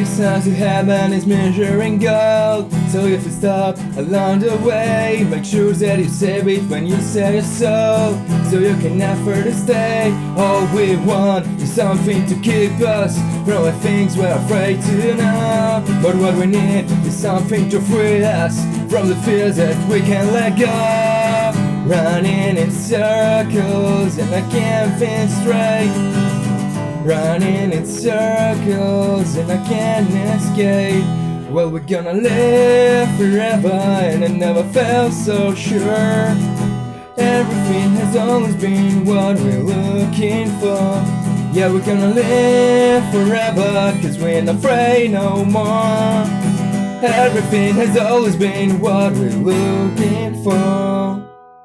distance to heaven is measuring gold. So if you stop along the way, make sure that you save it when you sell your soul, so you can afford to stay. All we want is something to keep us from the things we're afraid to know. But what we need is something to free us from the fears that we can't let go. Running in circles and I can't think straight. Running in circles and I can't escape. Well, we're gonna live forever and I never felt so sure. Everything has always been what we're looking for. Yeah, we're gonna live forever, cause we ain't afraid no more. Everything has always been what we're looking for.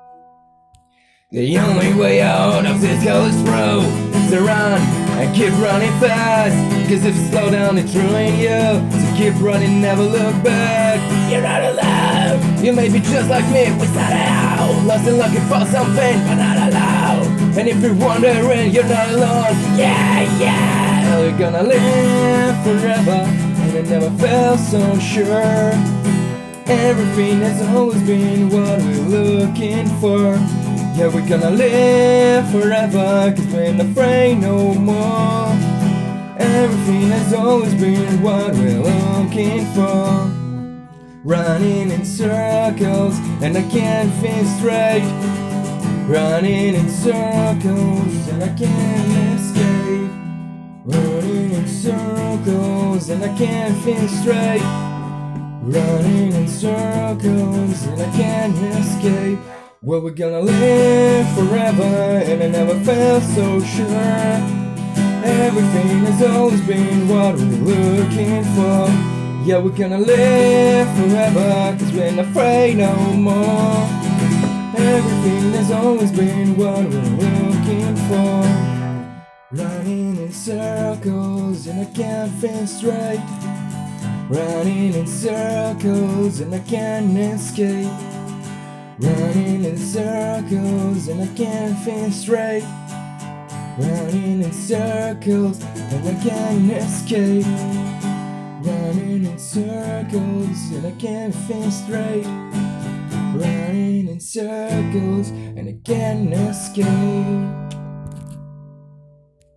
The only way out of this hell is through, is to run and keep running fast. Cause if you slow down it's ruining you, so keep running, never look back. You're not alone, you may be just like me. We started out lost and looking for something, but not alone. And if you're wondering, you're not alone. Yeah, yeah. Well, you're gonna live forever, and I never felt so sure. Everything has always been what we're looking for. Yeah, we're gonna live forever, cause we ain't afraid no more. Everything has always been what we're looking for. Running in circles and I can't think straight. Running in circles and I can't escape. Running in circles and I can't think straight. Running in circles and I can't escape. Well, we're gonna live forever and I never felt so sure. Everything has always been what we're looking for. Yeah, we're gonna live forever, cause we ain't afraid no more. Everything has always been what we're looking for. Running in circles and I can't think straight. Running in circles and I can't escape. Running in circles and I can't think straight. Running in circles and I can't escape. Running in circles and I can't think straight. Running in circles and I can't escape.